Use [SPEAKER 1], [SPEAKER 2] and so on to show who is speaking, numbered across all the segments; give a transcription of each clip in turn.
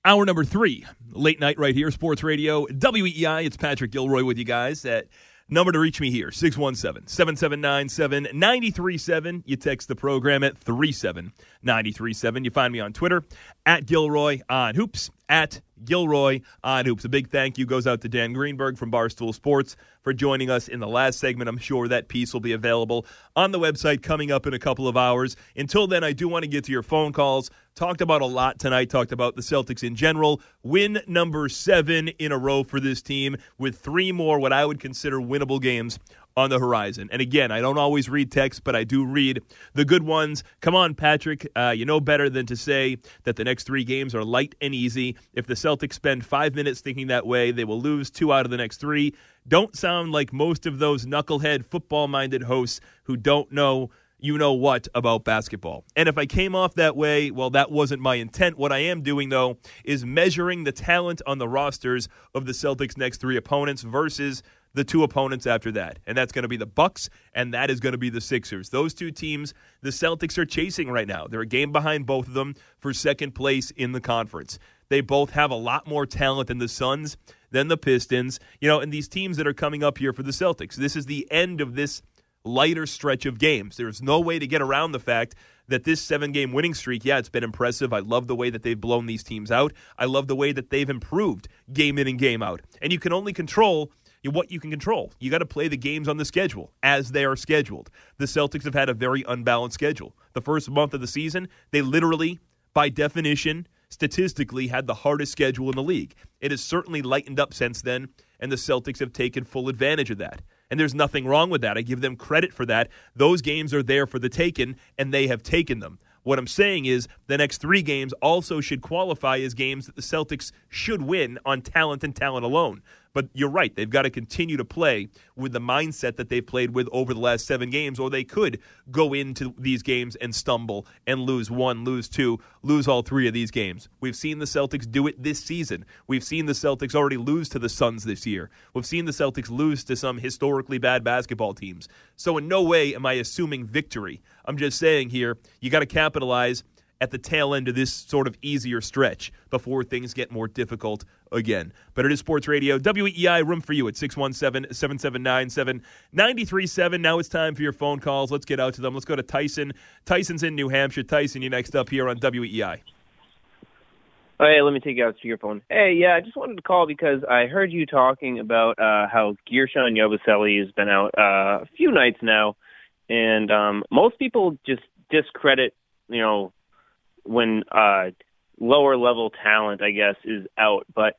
[SPEAKER 1] Hour number 3, late night right here, Sports Radio, WEEI. It's Patrick Gilroy with you guys. That number to reach me here, 617-7797-937. You text the program at 37937. You find me on Twitter, at Gilroy on Hoops, at Gilroy on Hoops. A big thank you goes out to Dan Greenberg from Barstool Sports for joining us in the last segment. I'm sure that piece will be available on the website coming up in a couple of hours. Until then, I do want to get to your phone calls. Talked about a lot tonight. Talked about the Celtics in general. Win number 7 in a row for this team with 3 more what I would consider winnable games on the horizon. And again, I don't always read text, but I do read the good ones. Come on, Patrick. You know better than to say that the next 3 games are light and easy. If the Celtics spend 5 minutes thinking that way, they will lose 2 out of the next 3. Don't sound like most of those knucklehead, football-minded hosts who don't know you know what about basketball. And if I came off that way, well, that wasn't my intent. What I am doing, though, is measuring the talent on the rosters of the Celtics' next 3 opponents versus the 2 opponents after that. And that's going to be the Bucks, and that is going to be the Sixers. Those 2 teams the Celtics are chasing right now. They're a game behind both of them for second place in the conference. They both have a lot more talent than the Suns, than the Pistons. You know, and these teams that are coming up here for the Celtics, this is the end of this lighter stretch of games. There's no way to get around the fact that this 7-game winning streak, yeah, it's been impressive. I love the way that they've blown these teams out. I love the way that they've improved game in and game out. And you can only control what you can control. You got to play the games on the schedule as they are scheduled. The Celtics have had a very unbalanced schedule. The first month of the season, they literally, by definition, statistically, had the hardest schedule in the league. It has certainly lightened up since then, and the Celtics have taken full advantage of that. And there's nothing wrong with that. I give them credit for that. Those games are there for the taking, and they have taken them. What I'm saying is the next 3 games also should qualify as games that the Celtics should win on talent and talent alone. But you're right. They've got to continue to play with the mindset that they've played with over the last 7 games, or they could go into these games and stumble and lose 1, lose 2, lose all 3 of these games. We've seen the Celtics do it this season. We've seen the Celtics already lose to the Suns this year. We've seen the Celtics lose to some historically bad basketball teams. So in no way am I assuming victory. I'm just saying here, you got to capitalize at the tail end of this sort of easier stretch before things get more difficult again. But it is Sports Radio. WEEI, room for you at 617-7797-937. Now it's time for your phone calls. Let's get out to them. Let's go to Tyson. Tyson's in New Hampshire. Tyson, you're next up here on WEEI.
[SPEAKER 2] Hey, let me take you out to your phone. Hey, yeah, I just wanted to call because I heard you talking about how Guerschon Yabusele has been out a few nights now, and most people just discredit, when lower level talent, I guess, is out. But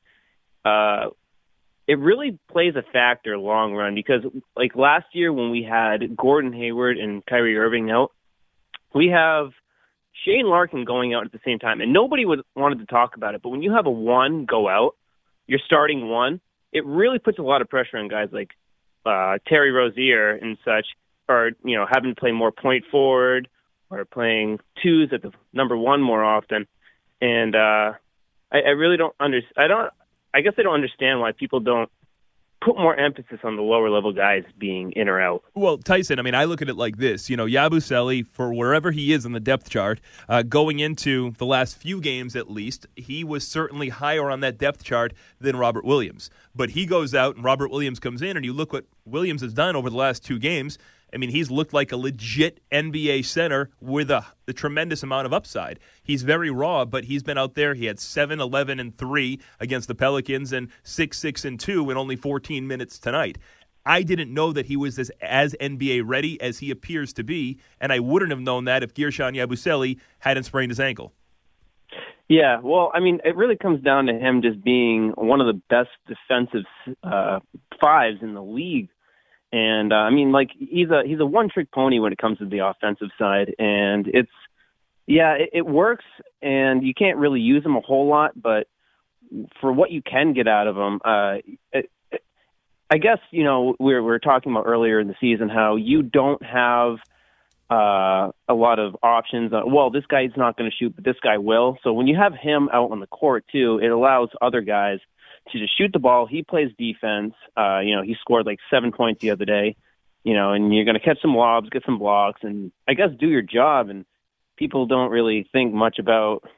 [SPEAKER 2] it really plays a factor long run because, like last year when we had Gordon Hayward and Kyrie Irving out, we have Shane Larkin going out at the same time. And nobody wanted to talk about it. But when you have a 1 go out, you're starting 1, it really puts a lot of pressure on guys like Terry Rozier and such, or, having to play more point forward, or playing 2s at the number 1 more often. And I really don't understand. I guess I don't understand why people don't put more emphasis on the lower level guys being in or out.
[SPEAKER 1] Well, Tyson, I look at it like this. Yabusele, for wherever he is in the depth chart, going into the last few games at least, he was certainly higher on that depth chart than Robert Williams. But he goes out and Robert Williams comes in, and you look what Williams has done over the last 2 games. He's looked like a legit NBA center with a tremendous amount of upside. He's very raw, but he's been out there. He had 7, 11, and 3 against the Pelicans and 6, 6, and 2 in only 14 minutes tonight. I didn't know that he was as NBA ready as he appears to be, and I wouldn't have known that if Guerschon Yabusele hadn't sprained his ankle.
[SPEAKER 2] Yeah, well, it really comes down to him just being one of the best defensive 5s in the league. And he's a one-trick pony when it comes to the offensive side, and it works, and you can't really use him a whole lot. But for what you can get out of him, I guess we were talking about earlier in the season how you don't have a lot of options. Well, this guy's not going to shoot, but this guy will. So when you have him out on the court too, it allows other guys to just shoot the ball. He plays defense. He scored like 7 points the other day, and you're going to catch some lobs, get some blocks, and I guess do your job. And people don't really think much about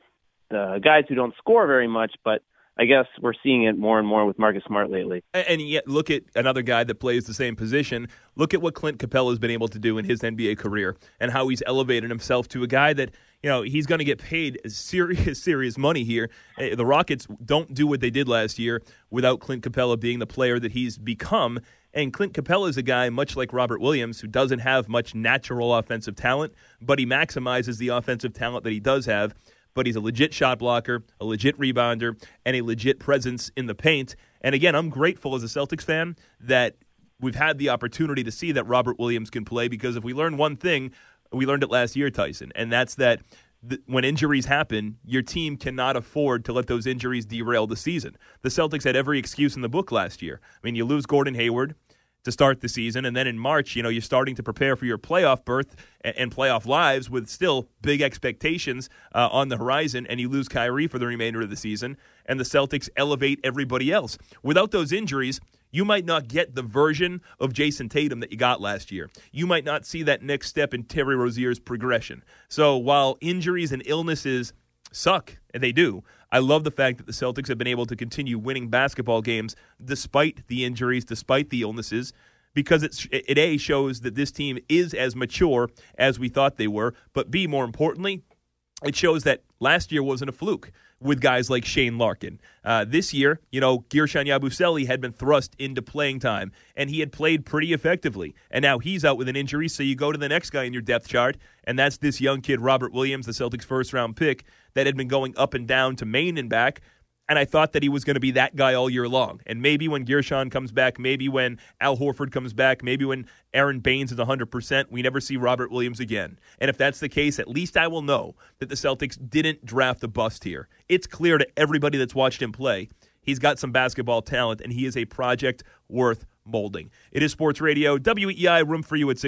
[SPEAKER 2] guys who don't score very much, but I guess we're seeing it more and more with Marcus Smart lately.
[SPEAKER 1] And yet, look at another guy that plays the same position. Look at what Clint Capella has been able to do in his NBA career and how he's elevated himself to a guy that, he's going to get paid serious money here. The Rockets don't do what they did last year without Clint Capella being the player that he's become. And Clint Capella is a guy, much like Robert Williams, who doesn't have much natural offensive talent, but he maximizes the offensive talent that he does have. But he's a legit shot blocker, a legit rebounder, and a legit presence in the paint. And again, I'm grateful as a Celtics fan that we've had the opportunity to see that Robert Williams can play, because if we learned one thing, we learned it last year, Tyson, and that's that when injuries happen, your team cannot afford to let those injuries derail the season. The Celtics had every excuse in the book last year. I mean, you lose Gordon Hayward to start the season, and then in March, you're starting to prepare for your playoff berth and playoff lives with still big expectations on the horizon, and you lose Kyrie for the remainder of the season, and the Celtics elevate everybody else. Without those injuries, you might not get the version of Jason Tatum that you got last year. You might not see that next step in Terry Rozier's progression. So while injuries and illnesses suck, and they do, I love the fact that the Celtics have been able to continue winning basketball games despite the injuries, despite the illnesses, because it A, shows that this team is as mature as we thought they were, but B, more importantly, it shows that last year wasn't a fluke with guys like Shane Larkin. This year, Guerschon Yabusele had been thrust into playing time, and he had played pretty effectively. And now he's out with an injury, so you go to the next guy in your depth chart, and that's this young kid, Robert Williams, the Celtics' first-round pick, that had been going up and down to Maine and back. And I thought that he was going to be that guy all year long. And maybe when Guerschon comes back, maybe when Al Horford comes back, maybe when Aaron Baines is 100%, we never see Robert Williams again. And if that's the case, at least I will know that the Celtics didn't draft a bust here. It's clear to everybody that's watched him play, he's got some basketball talent, and he is a project worth molding. It is Sports Radio, WEEI, room for you at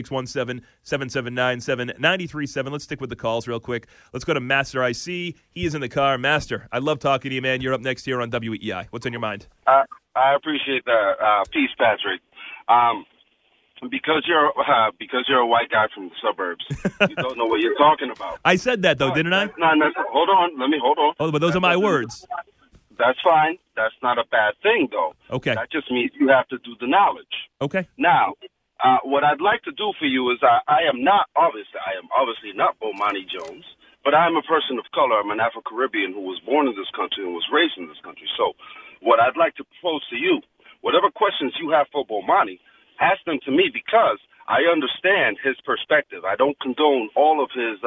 [SPEAKER 1] 617-7797-937. Let's stick with the calls real quick. Let's go to Master IC. He is in the car. Master, I love talking to you, man. You're up next here on WEEI. What's on your mind?
[SPEAKER 3] I appreciate that. Peace, Patrick. Because you're a white guy from the suburbs, you don't know what you're talking about.
[SPEAKER 1] I said that, though, didn't I?
[SPEAKER 3] Hold on. Let me hold on.
[SPEAKER 1] Oh, but those are my words.
[SPEAKER 3] That's fine. That's not a bad thing, though.
[SPEAKER 1] Okay.
[SPEAKER 3] That just means you have to do the knowledge.
[SPEAKER 1] Okay.
[SPEAKER 3] Now, what I'd like to do for you is I am obviously not Bomani Jones, but I am a person of color. I'm an Afro-Caribbean who was born in this country and was raised in this country. So what I'd like to propose to you, whatever questions you have for Bomani, ask them to me, because I understand his perspective. I don't condone all of his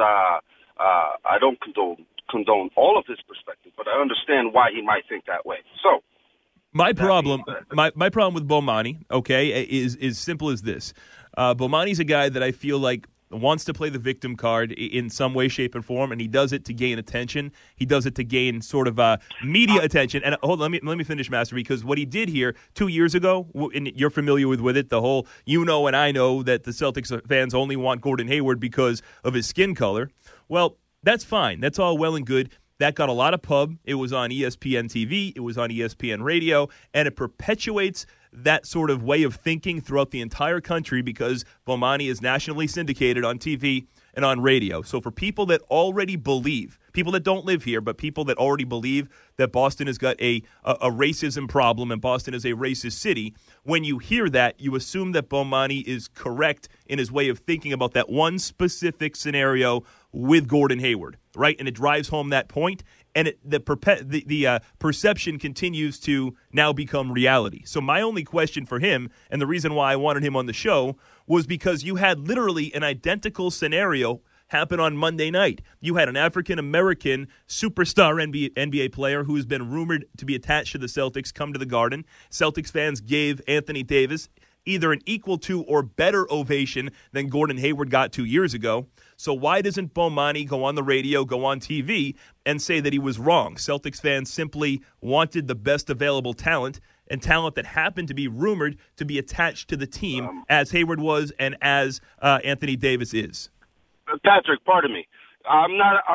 [SPEAKER 3] condone all of his perspective, but I understand why he might think that way. So
[SPEAKER 1] my problem with Bomani, okay, is simple as this. Bomani's a guy that I feel like wants to play the victim card in some way, shape, and form, and he does it to gain attention. He does it to gain sort of media attention. And hold on, let me finish, Master, because what he did here 2 years ago, and you're familiar with it, the whole and I know that the Celtics fans only want Gordon Hayward because of his skin color. Well, that's fine. That's all well and good. That got a lot of pub. It was on ESPN TV. It was on ESPN Radio. And it perpetuates that sort of way of thinking throughout the entire country, because Bomani is nationally syndicated on TV and on radio. So for people that already believe, people that don't live here, but people that already believe that Boston has got a racism problem and Boston is a racist city, when you hear that, you assume that Bomani is correct in his way of thinking about that one specific scenario with Gordon Hayward, right? And it drives home that point, and the perception continues to now become reality. So my only question for him, and the reason why I wanted him on the show, was because you had literally an identical scenario happen on Monday night. You had an African-American superstar NBA player who has been rumored to be attached to the Celtics come to the Garden. Celtics fans gave Anthony Davis either an equal to or better ovation than Gordon Hayward got 2 years ago. So why doesn't Bomani go on the radio, go on TV, and say that he was wrong? Celtics fans simply wanted the best available talent, and talent that happened to be rumored to be attached to the team as Hayward was and as Anthony Davis is.
[SPEAKER 3] Patrick, pardon me. I'm not.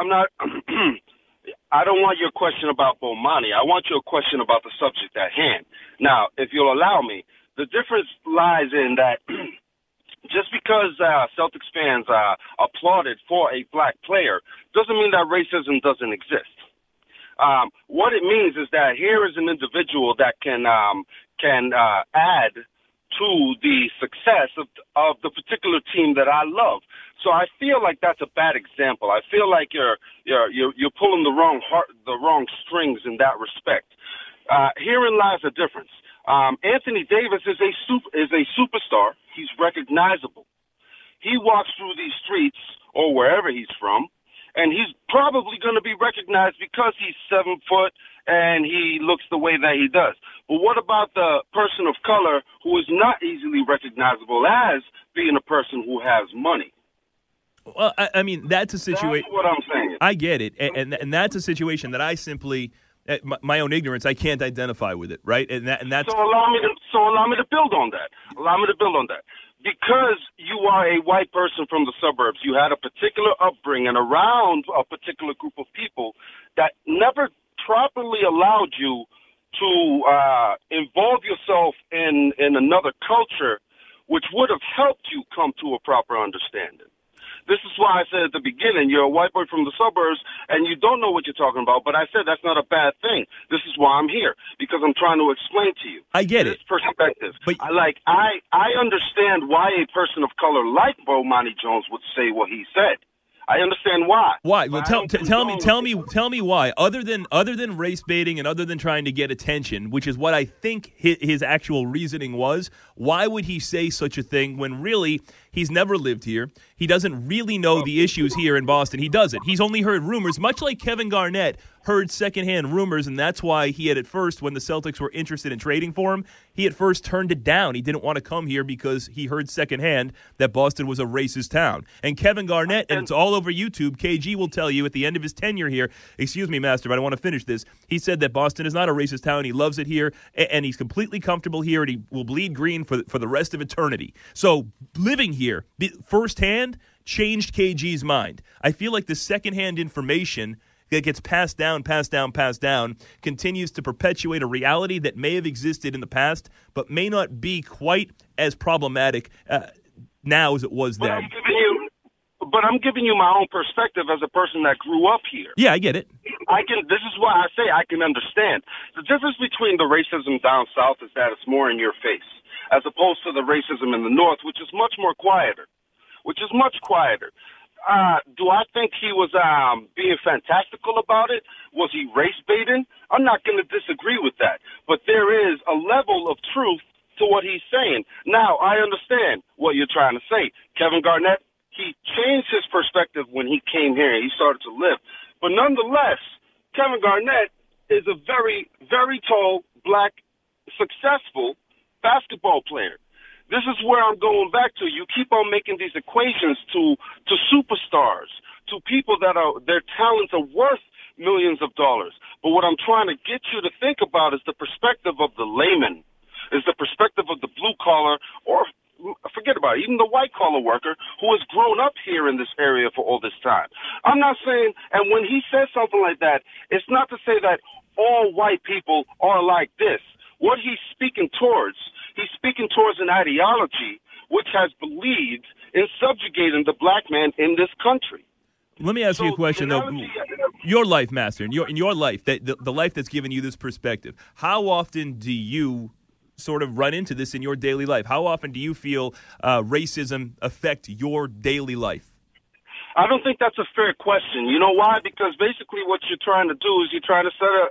[SPEAKER 3] I don't want your question about Bomani. I want your question about the subject at hand. Now, if you'll allow me, the difference lies in that just because Celtics fans applauded for a black player doesn't mean that racism doesn't exist. What it means is that here is an individual that can add to the success of the particular team that I love. So I feel like that's a bad example. I feel like you're pulling the wrong strings in that respect. Herein lies a difference. Anthony Davis is a superstar. He's recognizable. He walks through these streets or wherever he's from, and he's probably going to be recognized because he's 7 foot and he looks the way that he does. But what about the person of color who is not easily recognizable as being a person who has money?
[SPEAKER 1] Well, I mean, that's a situation.
[SPEAKER 3] That's what I'm saying.
[SPEAKER 1] I get it, and that's a situation that I simply, my own ignorance, I can't identify with it, right? And that's.
[SPEAKER 3] So allow me to build on that. Because you are a white person from the suburbs, you had a particular upbringing around a particular group of people that never properly allowed you to involve yourself in another culture, which would have helped you come to a proper understanding. This is why I said at the beginning, you're a white boy from the suburbs and you don't know what you're talking about. But I said that's not a bad thing. This is why I'm here, because I'm trying to explain to you.
[SPEAKER 1] I get
[SPEAKER 3] this
[SPEAKER 1] it.
[SPEAKER 3] Perspective.
[SPEAKER 1] But
[SPEAKER 3] I understand why a person of color like Bomani Jones would say what he said. I understand why.
[SPEAKER 1] Why? Well, tell me why. Other than race baiting and other than trying to get attention, which is what I think his actual reasoning was. Why would he say such a thing when really he's never lived here? He doesn't really know the issues here in Boston. He doesn't. He's only heard rumors, much like Kevin Garnett heard secondhand rumors, and that's why he had at first, when the Celtics were interested in trading for him, he at first turned it down. He didn't want to come here because he heard secondhand that Boston was a racist town. And Kevin Garnett, and it's all over YouTube, KG will tell you at the end of his tenure here, excuse me, Master, but I want to finish this. He said that Boston is not a racist town. He loves it here, and he's completely comfortable here, and he will bleed green for the rest of eternity. So living here firsthand changed KG's mind. I feel like the secondhand information that gets passed down, continues to perpetuate a reality that may have existed in the past, but may not be quite as problematic now as it was then.
[SPEAKER 3] But I'm giving you my own perspective as a person that grew up here.
[SPEAKER 1] Yeah, I get it.
[SPEAKER 3] This is why I say I can understand. The difference between the racism down south is that it's more in your face, as opposed to the racism in the north, which is much quieter. Do I think he was being fantastical about it? Was he race baiting? I'm not going to disagree with that. But there is a level of truth to what he's saying. Now, I understand what you're trying to say. Kevin Garnett, he changed his perspective when he came here and he started to live. But nonetheless, Kevin Garnett is a very, very tall, black, successful basketball player. This is where I'm going back to. You keep on making these equations to superstars, to people that their talents are worth millions of dollars. But what I'm trying to get you to think about is the perspective of the layman, is the perspective of the blue collar, or forget about it, even the white collar worker who has grown up here in this area for all this time. I'm not saying, and when he says something like that, it's not to say that all white people are like this. What he's speaking towards an ideology which has believed in subjugating the black man in this country.
[SPEAKER 1] Let me ask you a question, though. Your life, Master, in your life, the life that's given you this perspective, how often do you sort of run into this in your daily life? How often do you feel racism affect your daily life?
[SPEAKER 3] I don't think that's a fair question. You know why? Because basically what you're trying to do is you're trying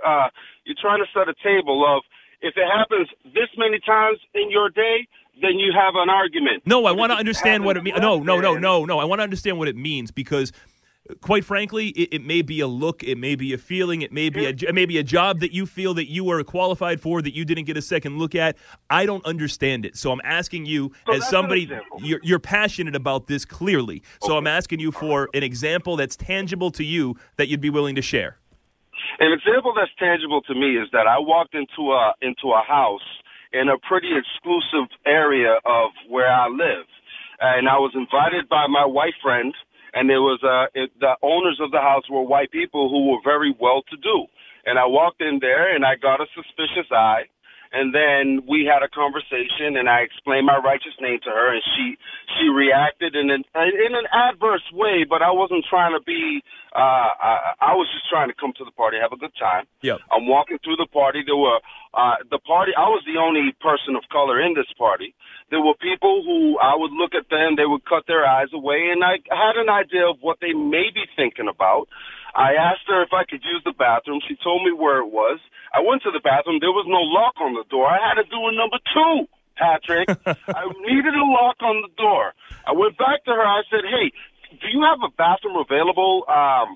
[SPEAKER 3] to set a table of, if it happens this many times in your day, then you have an argument.
[SPEAKER 1] No, I want to understand what it means. No. I want to understand what it means because, quite frankly, it may be a look, it may be a feeling, it may be a job that you feel that you were qualified for that you didn't get a second look at. I don't understand it, so I'm asking you, as somebody, you're passionate about this clearly. So I'm asking you for an example that's tangible to you that you'd be willing to share.
[SPEAKER 3] An example that's tangible to me is that I walked into a house in a pretty exclusive area of where I live, and I was invited by my white friend, and there was the owners of the house were white people who were very well-to-do. And I walked in there, and I got a suspicious eye, And then we had a conversation, and I explained my righteous name to her, and she reacted in an adverse way, but I wasn't trying to be. I was just trying to come to the party, have a good time.
[SPEAKER 1] Yep.
[SPEAKER 3] I'm walking through the party. There were the party. I was the only person of color in this party. There were people who I would look at them, they would cut their eyes away, and I had an idea of what they may be thinking about. I asked her if I could use the bathroom. She told me where it was. I went to the bathroom. There was no lock on the door. I had to do a number 2, Patrick. I needed a lock on the door. I went back to her. I said, hey, do you have a bathroom available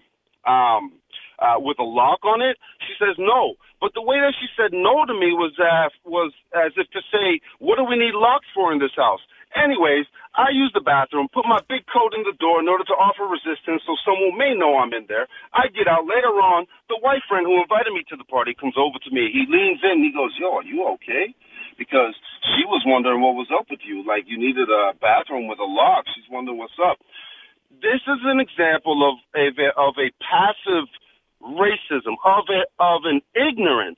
[SPEAKER 3] with a lock on it? She says no. But the way that she said no to me was as if to say, what do we need locks for in this house? Anyways, I used the bathroom, put my big coat in the door in order to offer resistance so someone may know I'm in there. I get out. Later on, the white friend who invited me to the party comes over to me. He leans in and he goes, yo, are you okay? Because she was wondering what was up with you. Like, you needed a bathroom with a lock. She's wondering what's up. This is an example of a passive racism, of an ignorance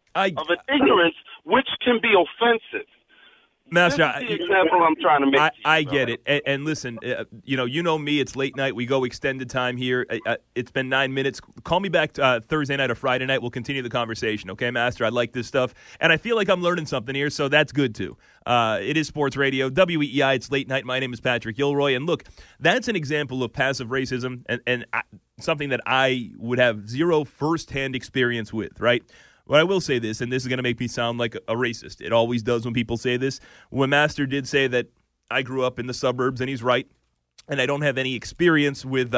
[SPEAKER 3] which can be offensive.
[SPEAKER 1] Master,
[SPEAKER 3] this is the example I'm trying to make.
[SPEAKER 1] I get it. And listen, you know me. It's late night. We go extended time here. It's been 9 minutes. Call me back Thursday night or Friday night. We'll continue the conversation. Okay, Master? I like this stuff. And I feel like I'm learning something here, so that's good, too. It is Sports Radio, WEEI. It's late night. My name is Patrick Gilroy. And look, that's an example of passive racism and something that I would have zero firsthand experience with, right? But I will say this, and this is going to make me sound like a racist. It always does when people say this. When Master did say that I grew up in the suburbs, and he's right, and I don't have any experience with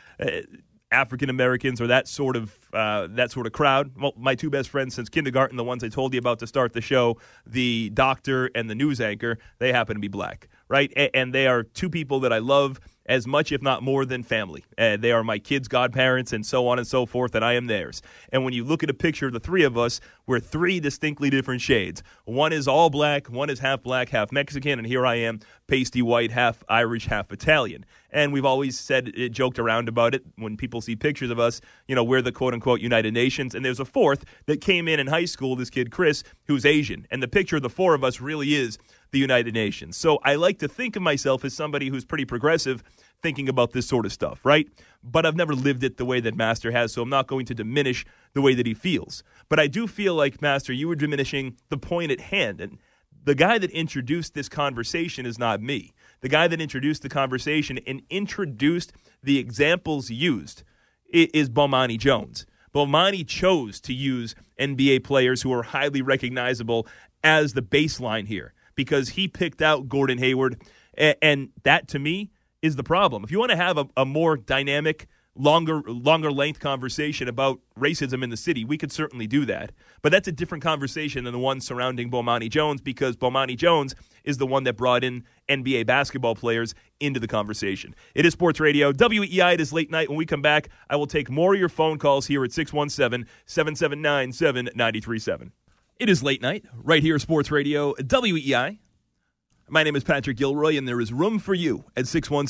[SPEAKER 1] African Americans or that sort of crowd. Well, my 2 best friends since kindergarten, the ones I told you about to start the show, the doctor and the news anchor, they happen to be black, right? And they are 2 people that I love as much, if not more, than family. They are my kids' godparents and so on and so forth, and I am theirs. And when you look at a picture of the 3 of us, we're 3 distinctly different shades. One is all black, one is half black, half Mexican, and here I am, pasty white, half Irish, half Italian. And we've always said it, joked around about it. When people see pictures of us, we're the quote-unquote United Nations. And there's a 4th that came in high school, this kid Chris, who's Asian. And the picture of the 4 of us really is the United Nations. So I like to think of myself as somebody who's pretty progressive thinking about this sort of stuff, right? But I've never lived it the way that Master has, so I'm not going to diminish the way that he feels. But I do feel like, Master, you were diminishing the point at hand. And the guy that introduced this conversation is not me. The guy that introduced the conversation and introduced the examples used is Bomani Jones. Bomani chose to use NBA players who are highly recognizable as the baseline here because he picked out Gordon Hayward, and that, to me, is the problem. If you want to have a more dynamic, longer length conversation about racism in the city, we could certainly do that. But that's a different conversation than the one surrounding Bomani Jones, because Bomani Jones is the one that brought in NBA basketball players into the conversation. It is Sports Radio, WEEI. It is late night. When we come back, I will take more of your phone calls here at 617-779-7937. It is late night, right here at Sports Radio, WEEI. My name is Patrick Gilroy, and there is room for you at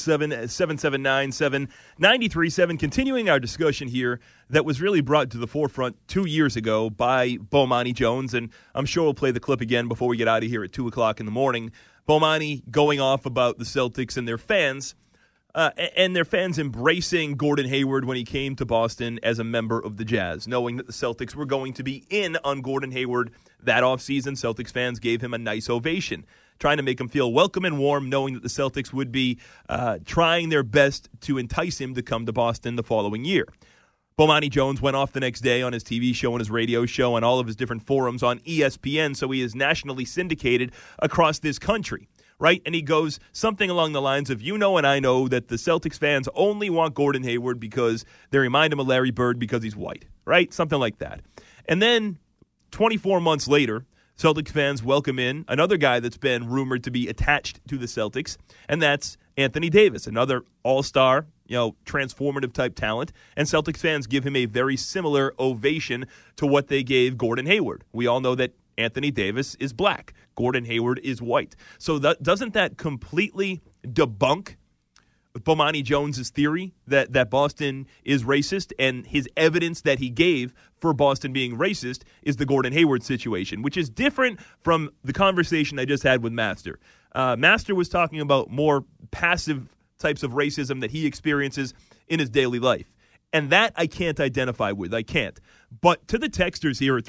[SPEAKER 1] 617-779-7937. Continuing our discussion here that was really brought to the forefront 2 years ago by Bomani Jones, and I'm sure we'll play the clip again before we get out of here at 2 o'clock in the morning. Bomani going off about the Celtics and their fans embracing Gordon Hayward when he came to Boston as a member of the Jazz, knowing that the Celtics were going to be in on Gordon Hayward that offseason. Celtics fans gave him a nice ovation, trying to make him feel welcome and warm, knowing that the Celtics would be trying their best to entice him to come to Boston the following year. Bomani Jones went off the next day on his TV show and his radio show and all of his different forums on ESPN, so he is nationally syndicated across this country, right? And he goes something along the lines of, you know and I know that the Celtics fans only want Gordon Hayward because they remind him of Larry Bird because he's white, right? Something like that. And then 24 months later, Celtics fans welcome in another guy that's been rumored to be attached to the Celtics, and that's Anthony Davis, another all-star, transformative type talent. And Celtics fans give him a very similar ovation to what they gave Gordon Hayward. We all know that Anthony Davis is black. Gordon Hayward is white. So doesn't that completely debunk Bomani Jones' theory that Boston is racist, and his evidence that he gave for Boston being racist is the Gordon Hayward situation, which is different from the conversation I just had with Master. Master was talking about more passive types of racism that he experiences in his daily life. And that I can't identify with. I can't. But to the texters here at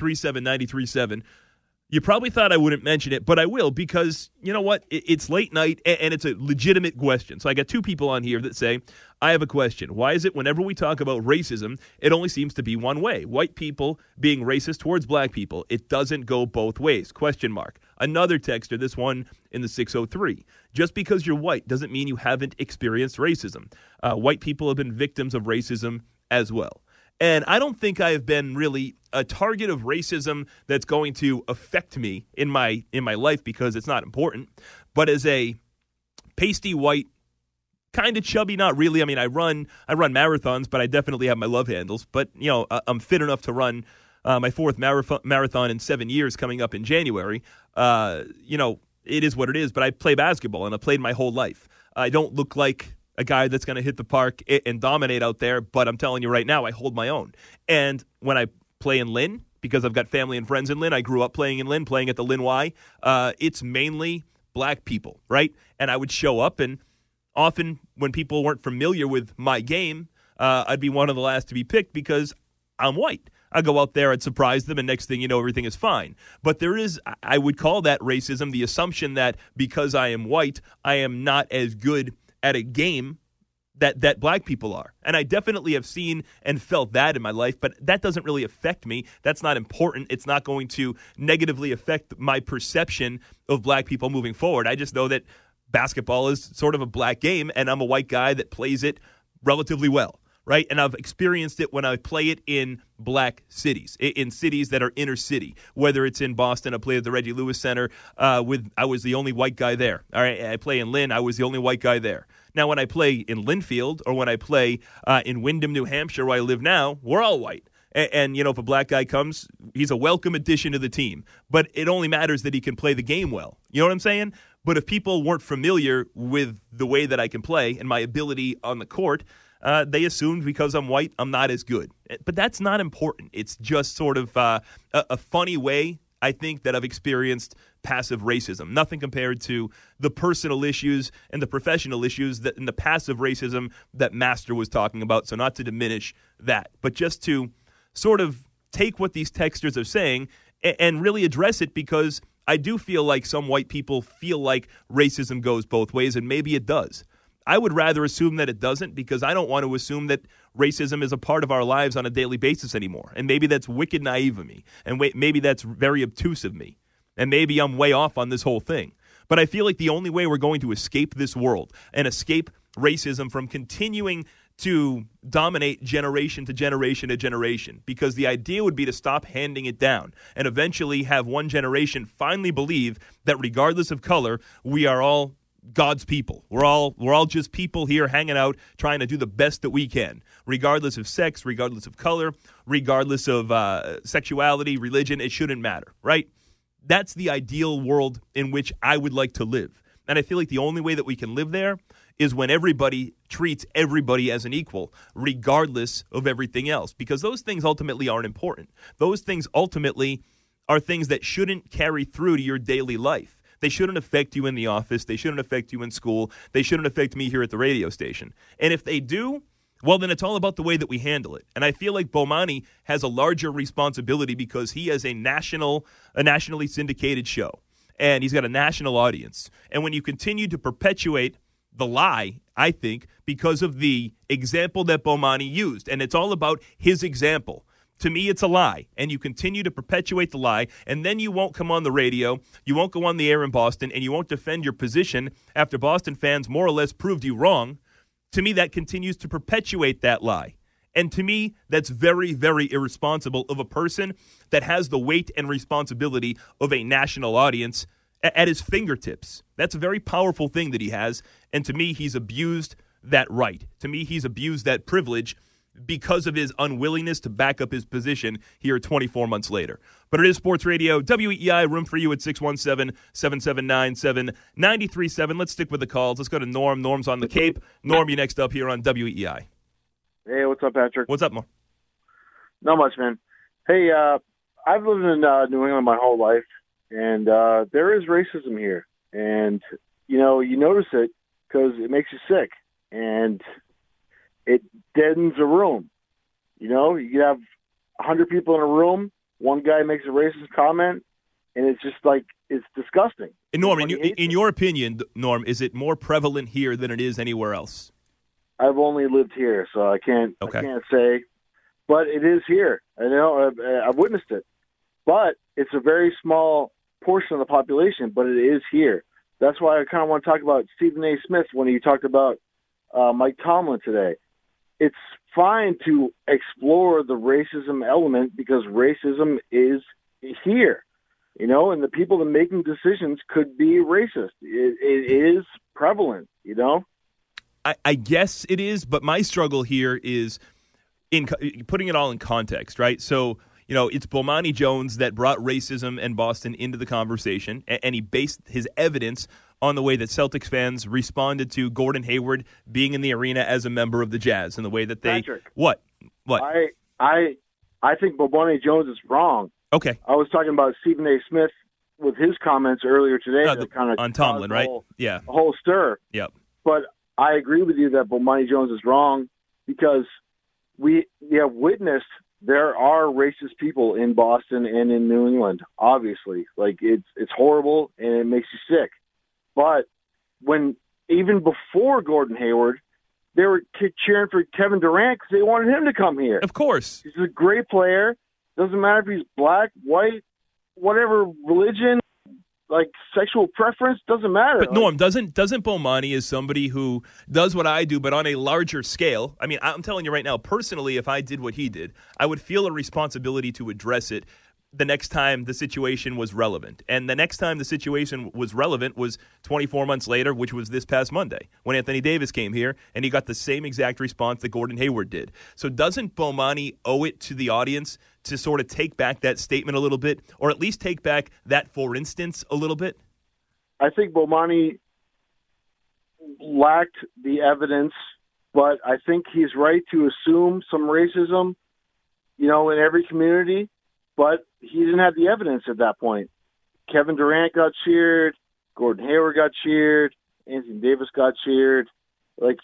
[SPEAKER 1] 37937, you probably thought I wouldn't mention it, but I will because, you know what, it's late night and it's a legitimate question. So I got two people on here that say, I have a question. Why is it whenever we talk about racism, it only seems to be one way? White people being racist towards black people. It doesn't go both ways. Question mark. Another texter, this one in the 603. Just because you're white doesn't mean you haven't experienced racism. White people have been victims of racism as well. And I don't think I have been really a target of racism that's going to affect me in my life because it's not important. But as a pasty white, kind of chubby, not really. I mean, I run marathons, but I definitely have my love handles. But, you know, I'm fit enough to run my fourth marathon in 7 years coming up in January. You know, it is what it is. But I play basketball, and I played my whole life. I don't look like a guy that's going to hit the park and dominate out there, but I'm telling you right now, I hold my own. And when I play in Lynn, because I've got family and friends in Lynn, I grew up playing in Lynn, playing at the Lynn Y, it's mainly black people, right? And I would show up, and often when people weren't familiar with my game, I'd be one of the last to be picked because I'm white. I go out there and surprise them, and next thing you know, everything is fine. But there is, I would call that racism, the assumption that because I am white, I am not as good at a game that black people are. And I definitely have seen and felt that in my life, but that doesn't really affect me. That's not important. It's not going to negatively affect my perception of black people moving forward. I just know that basketball is sort of a black game, and I'm a white guy that plays it relatively well, right? And I've experienced it when I play it in black cities, in cities that are inner city, whether it's in Boston. I played at the Reggie Lewis Center I was the only white guy there. All right, I play in Lynn. I was the only white guy there. Now, when I play in Linfield or when I play in Windham, New Hampshire, where I live now, we're all white. And, you know, if a black guy comes, he's a welcome addition to the team. But it only matters that he can play the game well. You know what I'm saying? But if people weren't familiar with the way that I can play and my ability on the court, they assumed because I'm white, I'm not as good. But that's not important. It's just sort of a funny way, I think, that I've experienced passive racism. Nothing compared to the personal issues and the professional issues that in the passive racism that Master was talking about. So not to diminish that, but just to sort of take what these texters are saying and really address it, because I do feel like some white people feel like racism goes both ways, and maybe it does. I would rather assume that it doesn't, because I don't want to assume that racism is a part of our lives on a daily basis anymore. And maybe that's wicked naive of me. And maybe that's very obtuse of me. And maybe I'm way off on this whole thing. But I feel like the only way we're going to escape this world and escape racism from continuing to dominate generation to generation to generation, because the idea would be to stop handing it down and eventually have one generation finally believe that regardless of color, we are all God's people. We're all just people here hanging out, trying to do the best that we can, regardless of sex, regardless of color, regardless of sexuality, religion. It shouldn't matter, right? That's the ideal world in which I would like to live. And I feel like the only way that we can live there is when everybody treats everybody as an equal, regardless of everything else, because those things ultimately aren't important. Those things ultimately are things that shouldn't carry through to your daily life. They shouldn't affect you in the office. They shouldn't affect you in school. They shouldn't affect me here at the radio station. And if they do, well, then it's all about the way that we handle it. And I feel like Bomani has a larger responsibility because he has a nationally syndicated show, and he's got a national audience. And when you continue to perpetuate the lie, I think, because of the example that Bomani used, and it's all about his example. To me, it's a lie, and you continue to perpetuate the lie, and then you won't come on the radio, you won't go on the air in Boston, and you won't defend your position after Boston fans more or less proved you wrong. To me, that continues to perpetuate that lie. And to me, that's very, very irresponsible of a person that has the weight and responsibility of a national audience at his fingertips. That's a very powerful thing that he has, and to me, he's abused that right. To me, he's abused that privilege because of his unwillingness to back up his position here 24 months later. But it is Sports Radio, WEEI, room for you at 617-779-7937. Let's stick with the calls. Let's go to Norm. Norm's on the Cape. Norm, you next up here on WEEI.
[SPEAKER 4] Hey, what's up, Patrick?
[SPEAKER 1] What's up, Norm?
[SPEAKER 4] Not much, man. Hey, I've lived in New England my whole life, and there is racism here. And, you notice it because it makes you sick, and it deadens a room. You could have 100 people in a room, one guy makes a racist comment, and it's just like, it's disgusting.
[SPEAKER 1] And Norm, in your opinion, Norm, is it more prevalent here than it is anywhere else?
[SPEAKER 4] I've only lived here, so I can't say, but it is here. I've witnessed it. But it's a very small portion of the population, but it is here. That's why I kind of want to talk about Stephen A. Smith when he talked about Mike Tomlin today. It's fine to explore the racism element because racism is here, and the people that are making decisions could be racist. It is prevalent,
[SPEAKER 1] I guess it is, but my struggle here is in putting it all in context, right? So, it's Bomani Jones that brought racism and Boston into the conversation, and he based his evidence on the way that Celtics fans responded to Gordon Hayward being in the arena as a member of the Jazz and the way that they...
[SPEAKER 4] Patrick,
[SPEAKER 1] What?
[SPEAKER 4] I think Bomani Jones is wrong.
[SPEAKER 1] Okay.
[SPEAKER 4] I was talking about Stephen A. Smith with his comments earlier today.
[SPEAKER 1] On Tomlin, right?
[SPEAKER 4] A whole stir.
[SPEAKER 1] Yep.
[SPEAKER 4] But I agree with you that Bomani Jones is wrong because we have witnessed there are racist people in Boston and in New England, obviously. Like, it's horrible and it makes you sick. But even before Gordon Hayward, they were cheering for Kevin Durant because they wanted him to come here.
[SPEAKER 1] Of course.
[SPEAKER 4] He's a great player. Doesn't matter if he's black, white, whatever religion, like sexual preference, doesn't matter.
[SPEAKER 1] But Norm, doesn't Bomani, as somebody who does what I do but on a larger scale, I mean, I'm telling you right now, personally, if I did what he did, I would feel a responsibility to address it the next time the situation was relevant. And the next time the situation was relevant was 24 months later, which was this past Monday, when Anthony Davis came here, and he got the same exact response that Gordon Hayward did. So doesn't Bomani owe it to the audience to sort of take back that statement a little bit, or at least take back that for instance a little bit?
[SPEAKER 4] I think Bomani lacked the evidence, but I think he's right to assume some racism, in every community. But he didn't have the evidence at that point. Kevin Durant got cheered. Gordon Hayward got cheered. Anthony Davis got cheered. It's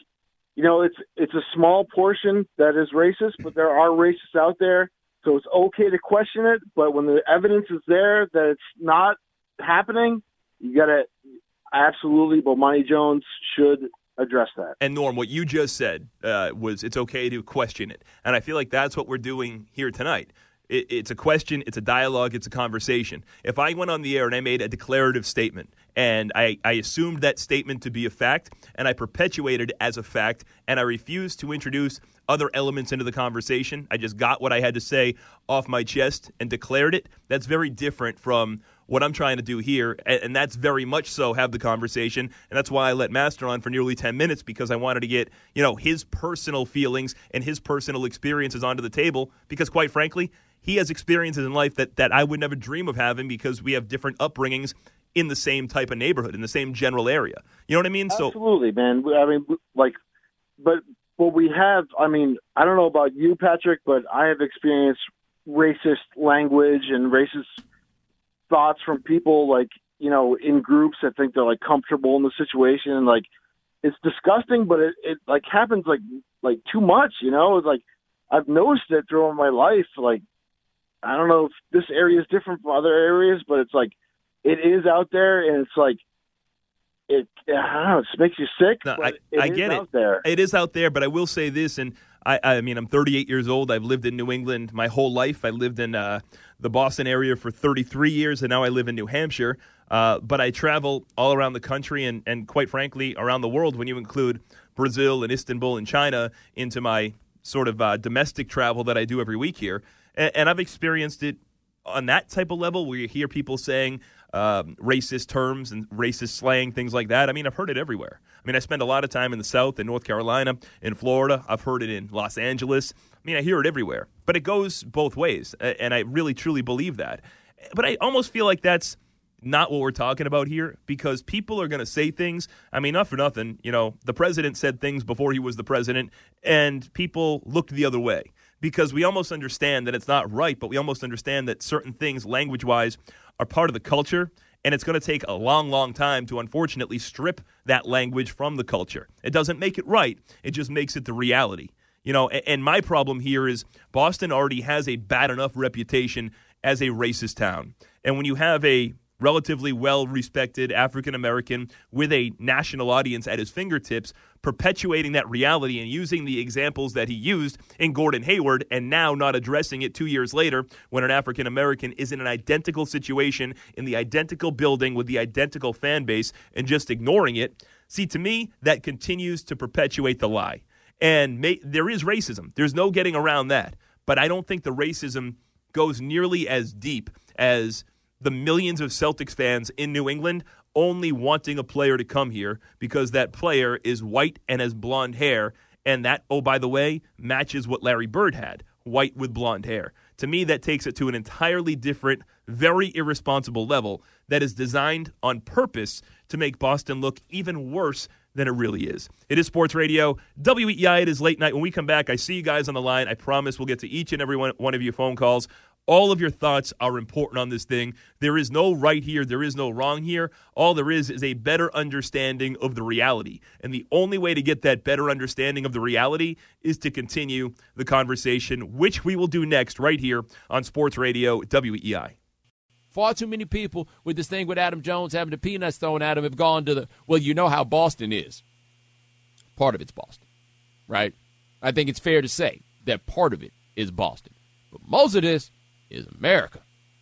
[SPEAKER 4] a small portion that is racist, but there are racists out there. So it's okay to question it. But when the evidence is there that it's not happening, you got to absolutely, Bomani Jones should address that.
[SPEAKER 1] And Norm, what you just said was it's okay to question it. And I feel like that's what we're doing here tonight. It's a question, it's a dialogue, it's a conversation. If I went on the air and I made a declarative statement and I assumed that statement to be a fact and I perpetuated it as a fact and I refused to introduce other elements into the conversation, I just got what I had to say off my chest and declared it, that's very different from what I'm trying to do here, and that's very much so have the conversation, and that's why I let Master on for nearly 10 minutes, because I wanted to get, his personal feelings and his personal experiences onto the table, because quite frankly, he has experiences in life that I would never dream of having because we have different upbringings in the same type of neighborhood, in the same general area. You know what I mean?
[SPEAKER 4] Absolutely, man. I mean, but what we have, I don't know about you, Patrick, but I have experienced racist language and racist thoughts from people in groups that think they're comfortable in the situation. It's disgusting, but it happens too much, I've noticed it throughout my life. I don't know if this area is different from other areas, but it's it is out there, and it's it makes you sick.
[SPEAKER 1] No,
[SPEAKER 4] but
[SPEAKER 1] I get it.
[SPEAKER 4] Out there.
[SPEAKER 1] It is out there, but I will say this, and I'm 38 years old. I've lived in New England my whole life. I lived in the Boston area for 33 years, and now I live in New Hampshire. But I travel all around the country and quite frankly, around the world when you include Brazil and Istanbul and China into my sort of domestic travel that I do every week here. And I've experienced it on that type of level where you hear people saying racist terms and racist slang, things like that. I've heard it everywhere. I mean, I spend a lot of time in the South, in North Carolina, in Florida. I've heard it in Los Angeles. I mean, I hear it everywhere. But it goes both ways, and I really, truly believe that. But I almost feel like that's not what we're talking about here, because people are going to say things. I mean, not for nothing. You know, the president said things before he was the president, and people looked the other way because we almost understand that it's not right, but we almost understand that certain things, language-wise, are part of the culture, and it's going to take a long, long time to, unfortunately, strip that language from the culture. It doesn't make it right. It just makes it the reality. You know, and my problem here is Boston already has a bad enough reputation as a racist town. And when you have a relatively well-respected African-American with a national audience at his fingertips, perpetuating that reality and using the examples that he used in Gordon Hayward, and now not addressing it 2 years later when an African-American is in an identical situation in the identical building with the identical fan base and just ignoring it. See, to me, that continues to perpetuate the lie. And there is racism. There's no getting around that. But I don't think the racism goes nearly as deep as the millions of Celtics fans in New England only wanting a player to come here because that player is white and has blonde hair, and that, oh, by the way, matches what Larry Bird had, white with blonde hair. To me, that takes it to an entirely different, very irresponsible level that is designed on purpose to make Boston look even worse than it really is. It is Sports Radio, WEEI. It is late night. When we come back, I see you guys on the line. I promise we'll get to each and every one of your phone calls. All of your thoughts are important on this thing. There is no right here. There is no wrong here. All there is a better understanding of the reality. And the only way to get that better understanding of the reality is to continue the conversation, which we will do next right here on Sports Radio, WEEI.
[SPEAKER 5] Far too many people with this thing with Adam Jones having the peanuts thrown at him have gone to well, you know how Boston is. Part of it's Boston, right? I think it's fair to say that part of it is Boston. But most of this is America.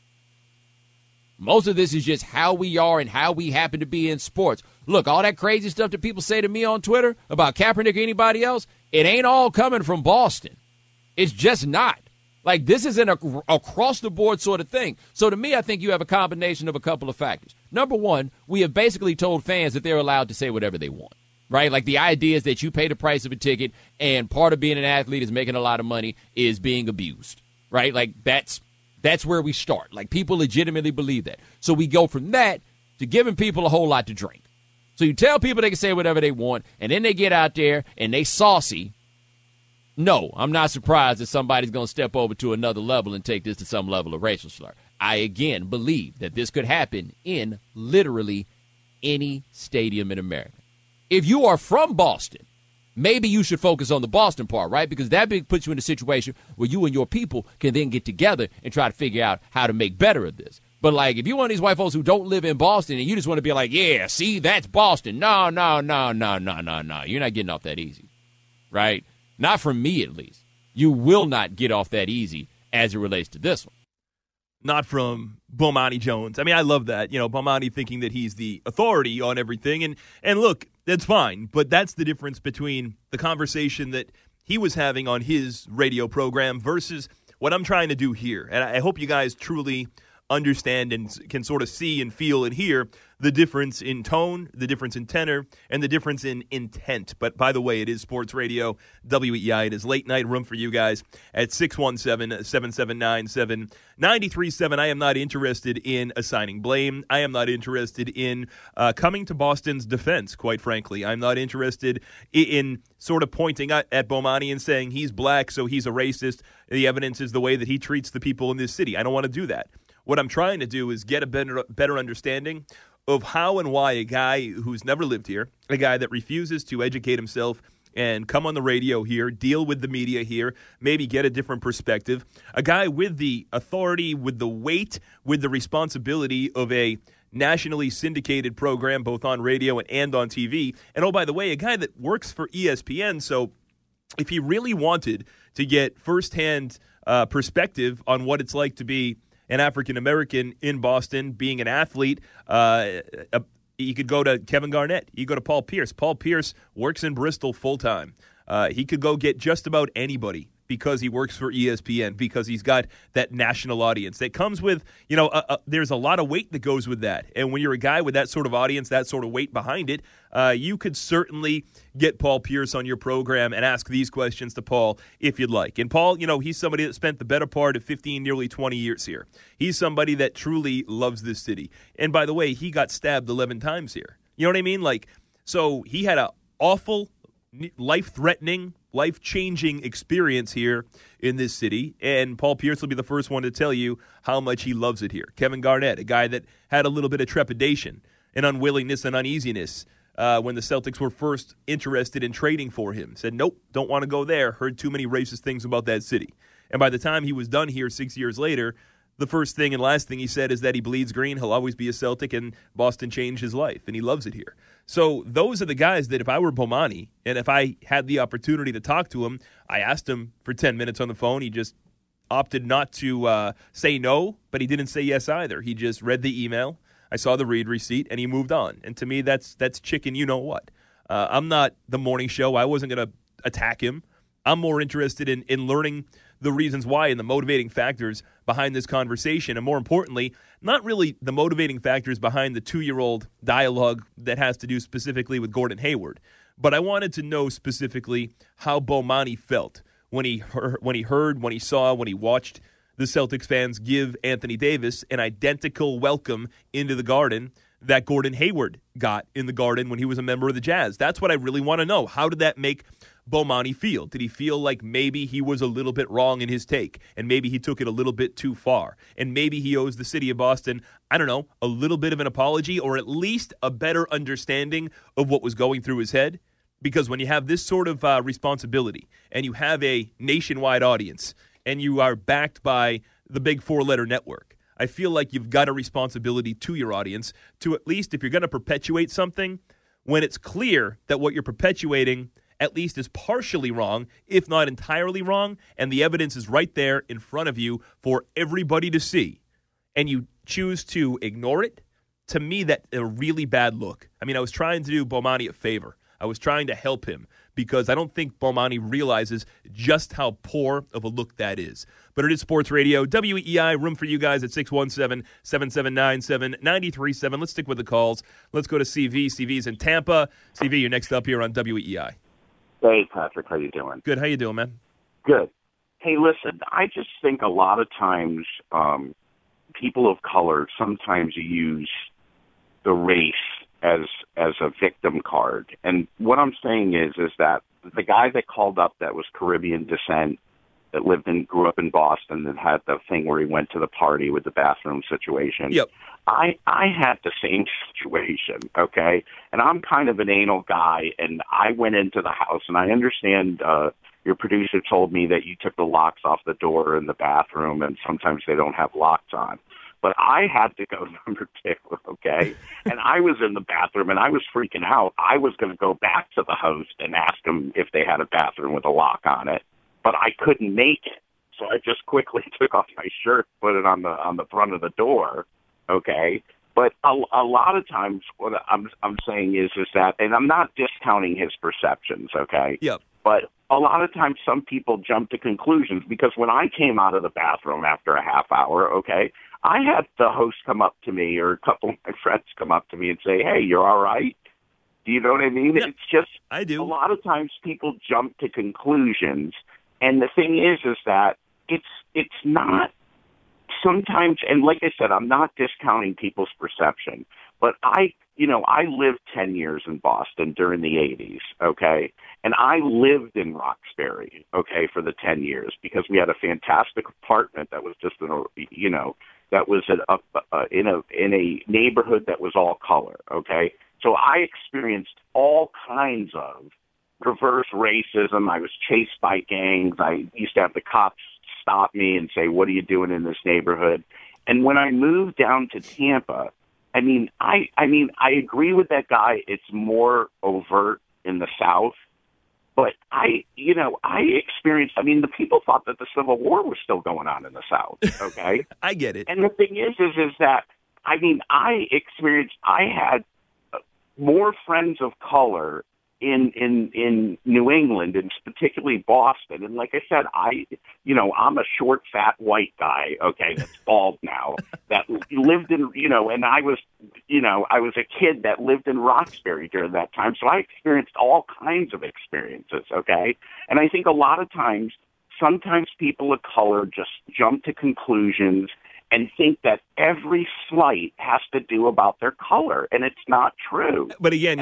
[SPEAKER 5] Most of this is just how we are and how we happen to be in sports. Look, all that crazy stuff that people say to me on Twitter about Kaepernick or anybody else, it ain't all coming from Boston. It's just not. Like, this isn't a across-the-board sort of thing. So to me, I think you have a combination of a couple of factors. Number one, we have basically told fans that they're allowed to say whatever they want, right? Like, the idea is that you pay the price of a ticket, and part of being an athlete is making a lot of money is being abused, right? Like, that's where we start. Like, people legitimately believe that. So we go from that to giving people a whole lot to drink. So you tell people they can say whatever they want, and then they get out there and they saucy. No, I'm not surprised that somebody's going to step over to another level and take this to some level of racial slur. I, again, believe that this could happen in literally any stadium in America. If you are from Boston, maybe you should focus on the Boston part, right? Because that puts you in a situation where you and your people can then get together and try to figure out how to make better of this. But, like, if you're one of these white folks who don't live in Boston and you just want to be like, yeah, see, that's Boston. No. You're not getting off that easy, right? Not from me, at least. You will not get off that easy as it relates to this one.
[SPEAKER 1] Not from Bomani Jones. I mean, I love that. You know, Bomani thinking that he's the authority on everything. And look, that's fine. But that's the difference between the conversation that he was having on his radio program versus what I'm trying to do here. And I hope you guys truly understand and can sort of see and feel and hear the difference in tone, the difference in tenor, and the difference in intent. But by the way, it is Sports Radio, WEEI. It is late night room for you guys at 617-779-7937. I am not interested in assigning blame. I am not interested in coming to Boston's defense, quite frankly. I'm not interested in sort of pointing at Bomani and saying he's black, so he's a racist. The evidence is the way that he treats the people in this city. I don't want to do that. What I'm trying to do is get a better understanding of how and why a guy who's never lived here, a guy that refuses to educate himself and come on the radio here, deal with the media here, maybe get a different perspective, a guy with the authority, with the weight, with the responsibility of a nationally syndicated program, both on radio and on TV. And, oh, by the way, a guy that works for ESPN, so if he really wanted to get firsthand perspective on what it's like to be an African-American in Boston, being an athlete, you could go to Kevin Garnett. You go to Paul Pierce. Paul Pierce works in Bristol full-time. He could go get just about anybody because he works for ESPN, because he's got that national audience. That comes with, there's a lot of weight that goes with that. And when you're a guy with that sort of audience, that sort of weight behind it, you could certainly get Paul Pierce on your program and ask these questions to Paul if you'd like. And Paul, he's somebody that spent the better part of 15, nearly 20 years here. He's somebody that truly loves this city. And by the way, he got stabbed 11 times here. You know what I mean? So he had an awful, life-threatening, life-changing experience here in this city, and Paul Pierce will be the first one to tell you how much he loves it here. Kevin Garnett, a guy that had a little bit of trepidation and unwillingness and uneasiness when the Celtics were first interested in trading for him, said, nope, don't want to go there, heard too many racist things about that city. And by the time he was done here 6 years later, the first thing and last thing he said is that he bleeds green, he'll always be a Celtic, and Boston changed his life, and he loves it here. So those are the guys that if I were Bomani, and if I had the opportunity to talk to him, I asked him for 10 minutes on the phone. He just opted not to say no, but he didn't say yes either. He just read the email. I saw the read receipt, and he moved on. And to me, that's chicken you-know-what. I'm not the morning show. I wasn't going to attack him. I'm more interested in learning the reasons why and the motivating factors behind this conversation. And more importantly, not really the motivating factors behind the 2-year-old dialogue that has to do specifically with Gordon Hayward. But I wanted to know specifically how Bomani felt when he heard, when he saw, when he watched the Celtics fans give Anthony Davis an identical welcome into the Garden that Gordon Hayward got in the Garden when he was a member of the Jazz. That's what I really want to know. How did that make Bomani feel? Did he feel like maybe he was a little bit wrong in his take, and maybe he took it a little bit too far, and maybe he owes the city of Boston, I don't know, a little bit of an apology, or at least a better understanding of what was going through his head? Because when you have this sort of responsibility, and you have a nationwide audience, and you are backed by the big 4-letter network, I feel like you've got a responsibility to your audience to, at least if you're going to perpetuate something, when it's clear that what you're perpetuating at least is partially wrong, if not entirely wrong, and the evidence is right there in front of you for everybody to see, and you choose to ignore it, to me, that's a really bad look. I mean, I was trying to do Bomani a favor. I was trying to help him because I don't think Bomani realizes just how poor of a look that is. But it is Sports Radio, WEEI, room for you guys at 617-779-7937. Let's stick with the calls. Let's go to CV. CV's in Tampa. CV, you're next up here on WEEI.
[SPEAKER 6] Hey, Patrick, how you doing?
[SPEAKER 1] Good. How you doing, man?
[SPEAKER 6] Good. Hey, listen, I just think a lot of times people of color sometimes use the race as a victim card. And what I'm saying is that the guy that called up that was Caribbean descent, that grew up in Boston, and had the thing where he went to the party with the bathroom situation.
[SPEAKER 1] Yep.
[SPEAKER 6] I had the same situation, okay? And I'm kind of an anal guy, and I went into the house, and I understand your producer told me that you took the locks off the door in the bathroom, and sometimes they don't have locks on. But I had to go number 2, okay? And I was in the bathroom, and I was freaking out. I was going to go back to the host and ask them if they had a bathroom with a lock on it, but I couldn't make it. So I just quickly took off my shirt, put it on the front of the door, okay? But a lot of times what I'm saying is that, and I'm not discounting his perceptions, okay?
[SPEAKER 1] Yep.
[SPEAKER 6] But a lot of times some people jump to conclusions, because when I came out of the bathroom after a half hour, okay, I had the host come up to me, or a couple of my friends come up to me and say, hey, you're all right? Do you know what I mean?
[SPEAKER 1] Yeah,
[SPEAKER 6] it's just,
[SPEAKER 1] I do.
[SPEAKER 6] A lot of times people jump to conclusions. And the thing is that it's not sometimes, and like I said, I'm not discounting people's perception, but I lived 10 years in Boston during the 80s, okay? And I lived in Roxbury, okay, for the 10 years, because we had a fantastic apartment that was just, that was in a neighborhood that was all color, okay? So I experienced all kinds of reverse racism. I was chased by gangs. I used to have the cops stop me and say, what are you doing in this neighborhood? And when I moved down to Tampa, I agree with that guy. It's more overt in the South. But I experienced, the people thought that the Civil War was still going on in the South, okay?
[SPEAKER 1] I get it.
[SPEAKER 6] And the thing is that, I had more friends of color in New England, and particularly Boston. And like I said, I'm a short, fat, white guy, okay, that's bald now, that lived in, and I was a kid that lived in Roxbury during that time. So I experienced all kinds of experiences, okay? And I think a lot of times, sometimes people of color just jump to conclusions and think that every slight has to do about their color, and it's not true.
[SPEAKER 1] But again,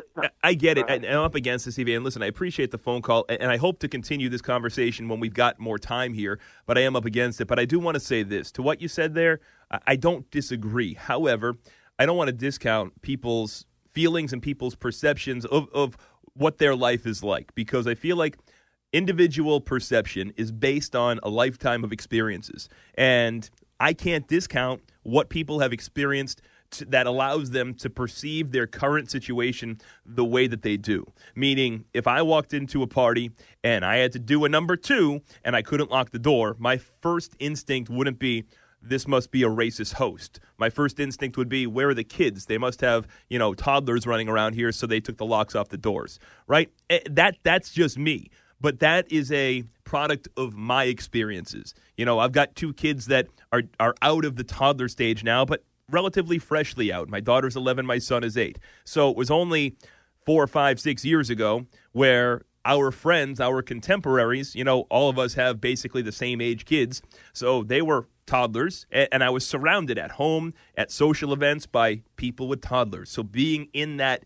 [SPEAKER 1] I get it. I'm up against this, Evie, and listen, I appreciate the phone call, and I hope to continue this conversation when we've got more time here, but I am up against it. But I do want to say this. To what you said there, I don't disagree. However, I don't want to discount people's feelings and people's perceptions of what their life is like, because I feel like individual perception is based on a lifetime of experiences, and I can't discount what people have experienced that allows them to perceive their current situation the way that they do. Meaning, if I walked into a party and I had to do a number 2 and I couldn't lock the door, my first instinct wouldn't be, this must be a racist host. My first instinct would be, where are the kids? They must have, toddlers running around here, so they took the locks off the doors, right? That's just me. But that is a product of my experiences. I've got 2 kids that are out of the toddler stage now, but relatively freshly out. My daughter's 11, my son is 8. So it was only 4, 5, 6 years ago where our friends, our contemporaries, all of us have basically the same age kids. So they were toddlers, and I was surrounded at home, at social events by people with toddlers. So being in that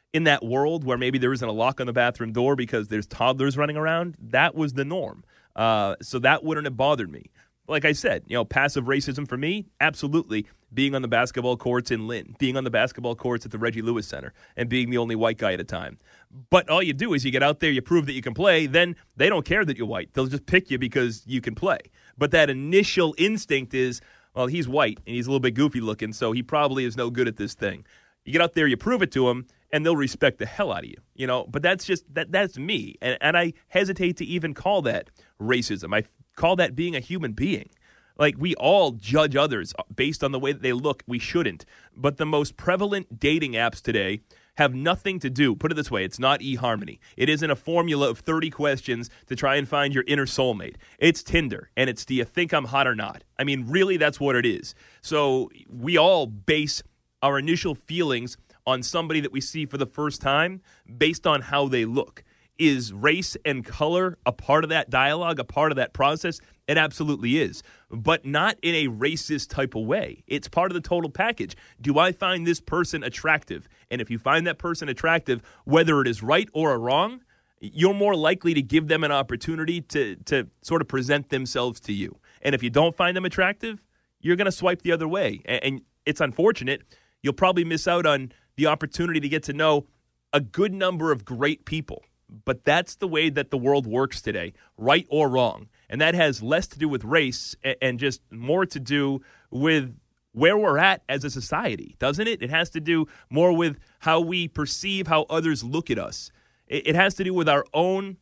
[SPEAKER 1] world where maybe there isn't a lock on the bathroom door because there's toddlers running around, that was the norm. So that wouldn't have bothered me. Like I said, passive racism for me, absolutely. Being on the basketball courts in Lynn, being on the basketball courts at the Reggie Lewis Center, and being the only white guy at a time. But all you do is you get out there, you prove that you can play, then they don't care that you're white. They'll just pick you because you can play. But that initial instinct is, well, he's white, and he's a little bit goofy looking, so he probably is no good at this thing. You get out there, you prove it to them, and they'll respect the hell out of you, But that's just that's me, and I hesitate to even call that racism. I call that being a human being. Like, we all judge others based on the way that they look. We shouldn't. But the most prevalent dating apps today have nothing to do. Put it this way: it's not eHarmony. It isn't a formula of 30 questions to try and find your inner soulmate. It's Tinder, and it's, do you think I'm hot or not? I mean, really, that's what it is. So we all base our initial feelings on somebody that we see for the first time based on how they look. Is race and color a part of that dialogue, a part of that process? It absolutely is, but not in a racist type of way. It's part of the total package. Do I find this person attractive? And if you find that person attractive, whether it is right or wrong, you're more likely to give them an opportunity to sort of present themselves to you. And if you don't find them attractive, you're going to swipe the other way. And it's unfortunate. You'll probably miss out on the opportunity to get to know a good number of great people. But that's the way that the world works today, right or wrong. And that has less to do with race and just more to do with where we're at as a society, doesn't it? It has to do more with how we perceive how others look at us. It has to do with our own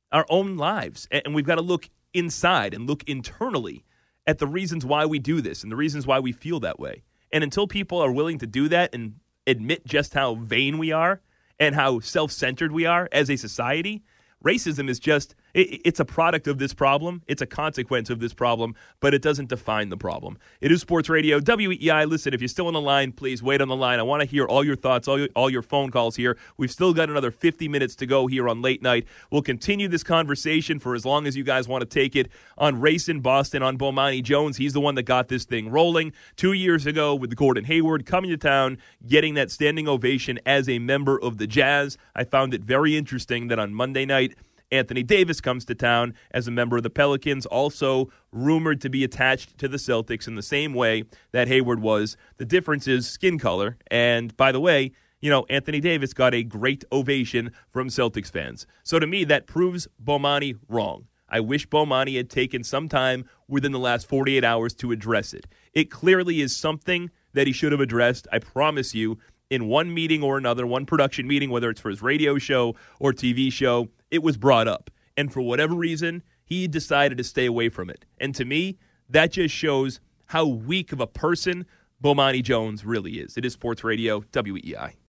[SPEAKER 1] lives. And we've got to look inside and look internally at the reasons why we do this and the reasons why we feel that way. And until people are willing to do that and admit just how vain we are and how self-centered we are as a society, racism is just, it's a product of this problem. It's a consequence of this problem, but it doesn't define the problem. It is Sports Radio, WEEI. Listen, if you're still on the line, please wait on the line. I want to hear all your thoughts, all your phone calls here. We've still got another 50 minutes to go here on Late Night. We'll continue this conversation for as long as you guys want to take it on race in Boston, on Bomani Jones. He's the one that got this thing rolling 2 years ago with Gordon Hayward coming to town, getting that standing ovation as a member of the Jazz. I found it very interesting that on Monday night, Anthony Davis comes to town as a member of the Pelicans, also rumored to be attached to the Celtics in the same way that Hayward was. The difference is skin color. And by the way, Anthony Davis got a great ovation from Celtics fans. So to me, that proves Bomani wrong. I wish Bomani had taken some time within the last 48 hours to address it. It clearly is something that he should have addressed, I promise you, in one meeting or another, one production meeting, whether it's for his radio show or TV show. It was brought up. And for whatever reason, he decided to stay away from it. And to me, that just shows how weak of a person Bomani Jones really is. It is Sports Radio, WEEI.